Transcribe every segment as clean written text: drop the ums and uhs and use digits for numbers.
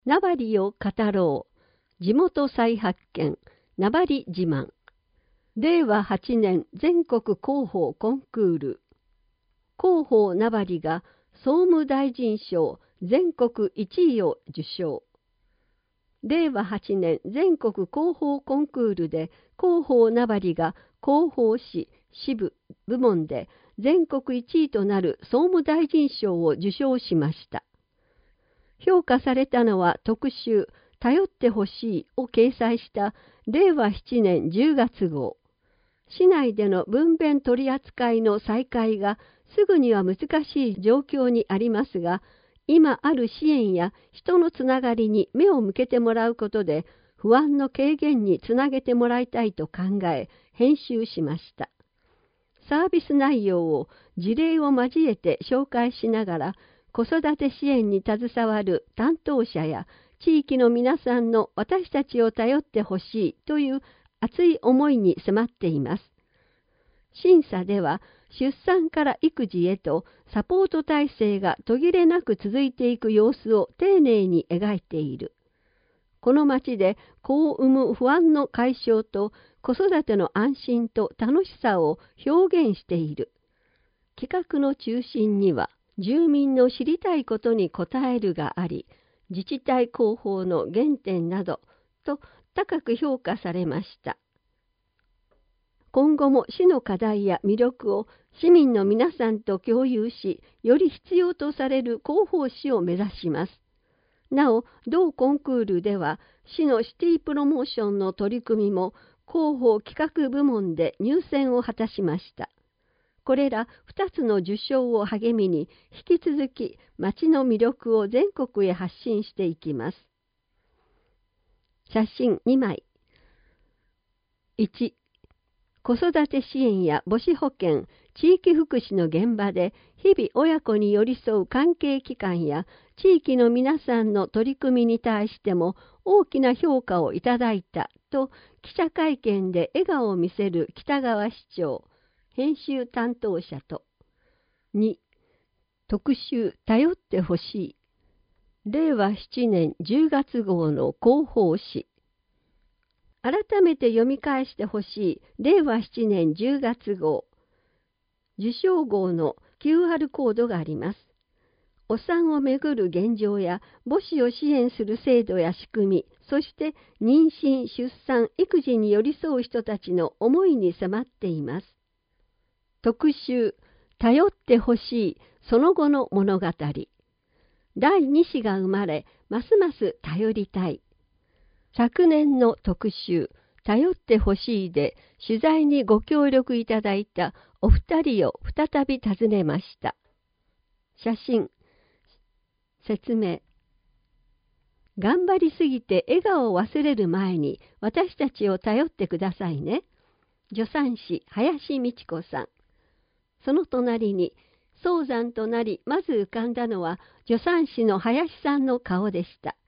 名張を語ろう。地元再発見。名張自慢。令和8年全国広報コンクール。広報名張が総務大臣賞全国1位を受賞。令和8年全国広報コンクールで広報名張が広報誌支部部門で全国1位となる総務大臣賞を受賞しました。評価されたのは特集「頼ってほしい」を掲載した令和7年10月号。市内での分娩取り扱いの再開がすぐには難しい状況にありますが、今ある支援や人のつながりに目を向けてもらうことで不安の軽減につなげてもらいたいと考え編集しました。サービス内容を事例を交えて紹介しながら、子育て支援に携わる担当者や地域の皆さんの私たちを頼ってほしいという熱い思いに迫っています。審査では出産から育児へとサポート体制が途切れなく続いていく様子を丁寧に描いている。この町で子を産む不安の解消と子育ての安心と楽しさを表現している。企画の中心には住民の知りたいことに答えるがあり、自治体広報の原点などと高く評価されました。今後も市の課題や魅力を市民の皆さんと共有し、より必要とされる広報誌を目指します。なお、同コンクールでは市のシティプロモーションの取り組みも広報企画部門で入選を果たしました。これら2つの受賞を励みに、引き続き町の魅力を全国へ発信していきます。写真2枚。1、子育て支援や母子保健、地域福祉の現場で日々親子に寄り添う関係機関や地域の皆さんの取り組みに対しても大きな評価をいただいたと記者会見で笑顔を見せる北川市長、編集担当者と。2、特集頼ってほしい。令和7年10月号の広報誌。改めて読み返してほしい令和7年10月号。受賞号の QR コードがあります。お産をめぐる現状や母子を支援する制度や仕組み、そして妊娠、出産、育児に寄り添う人たちの思いに迫っています。特集、頼ってほしいその後の物語。第2子が生まれ、ますます頼りたい。昨年の特集、頼ってほしいで取材にご協力いただいたお二人を再び訪ねました。写真、説明。頑張りすぎて笑顔を忘れる前に私たちを頼ってくださいね。助産師、林美智子さん。その隣に、早産となり、まず浮かんだのは、助産師の林さんの顔でした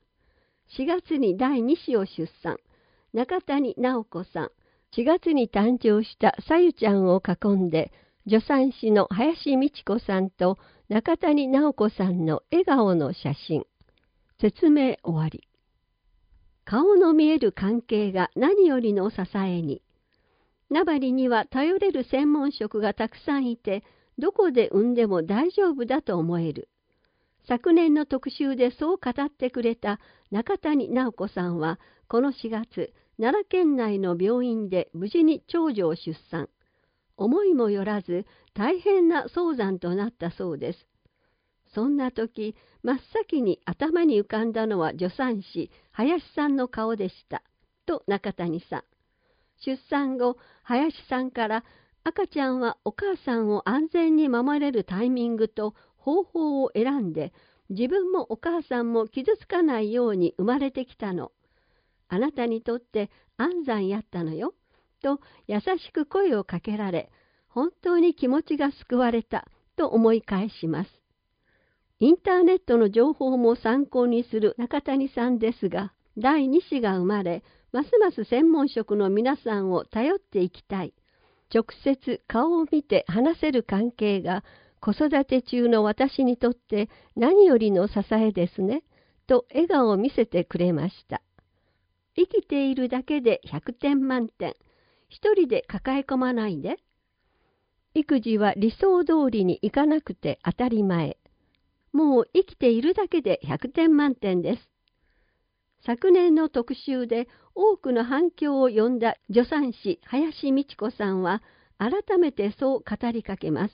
。4月に第2子を出産、中谷直子さん。4月に誕生したさゆちゃんを囲んで、助産師の林美智子さんと中谷直子さんの笑顔の写真。説明終わり。顔の見える関係が何よりの支えに。名張には頼れる専門職がたくさんいて、どこで産んでも大丈夫だと思える。昨年の特集でそう語ってくれた中谷直子さんは、この4月、奈良県内の病院で無事に長女を出産。思いもよらず大変な早産となったそうです。そんな時、真っ先に頭に浮かんだのは助産師、林さんの顔でした。と中谷さん。出産後、林さんから赤ちゃんはお母さんを安全に守れるタイミングと方法を選んで、自分もお母さんも傷つかないように生まれてきたの。あなたにとって安産やったのよ。と優しく声をかけられ、本当に気持ちが救われたと思い返します。インターネットの情報も参考にする中谷さんですが、第2子が生まれ、ますます専門職の皆さんを頼っていきたい。直接顔を見て話せる関係が子育て中の私にとって何よりの支えですね。 と笑顔を見せてくれました。生きているだけで100点満点。一人で抱え込まないで。育児は理想通りにいかなくて当たり前。もう生きているだけで100点満点です。昨年の特集で多くの反響を呼んだ助産師林美智子さんは改めてそう語りかけます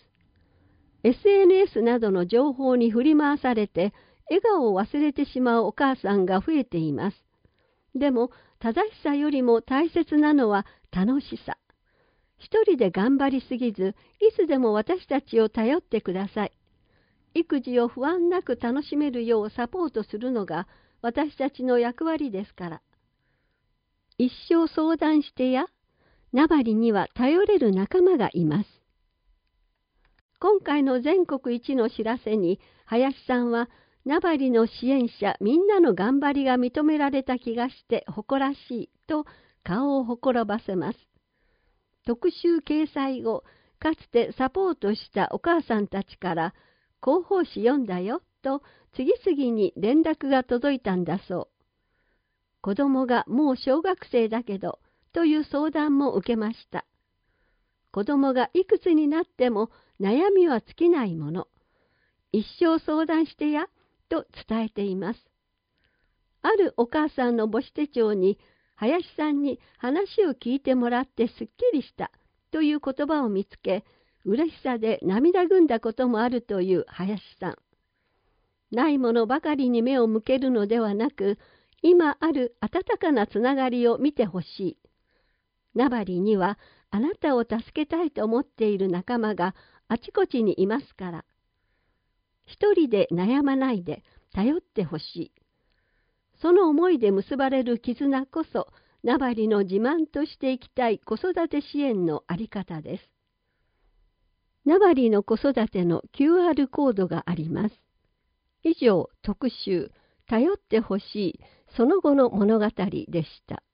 。SNS などの情報に振り回されて笑顔を忘れてしまうお母さんが増えています。でも正しさよりも大切なのは楽しさ。一人で頑張りすぎず、いつでも私たちを頼ってください。育児を不安なく楽しめるようサポートするのが私たちの役割ですから。一生相談してや、名張には頼れる仲間がいます。今回の全国一の知らせに、林さんは、名張の支援者みんなの頑張りが認められた気がして誇らしいと顔をほころばせます。特集掲載後、かつてサポートしたお母さんたちから広報誌読んだよと次々に連絡が届いたんだそう。子供がもう小学生だけどという相談も受けました。子供がいくつになっても悩みは尽きないもの。一生相談してやと伝えています。あるお母さんの母子手帳に林さんに話を聞いてもらってすっきりしたという言葉を見つけ、嬉しさで涙ぐんだこともあるという林さん。ないものばかりに目を向けるのではなく、今ある温かなつながりを見てほしい。名張にはあなたを助けたいと思っている仲間があちこちにいますから。一人で悩まないで頼ってほしい。その思いで結ばれる絆こそ、名張の自慢としていきたい子育て支援のあり方です。名張の子育ての QR コードがあります。以上、特集、頼ってほしい、その後の物語でした。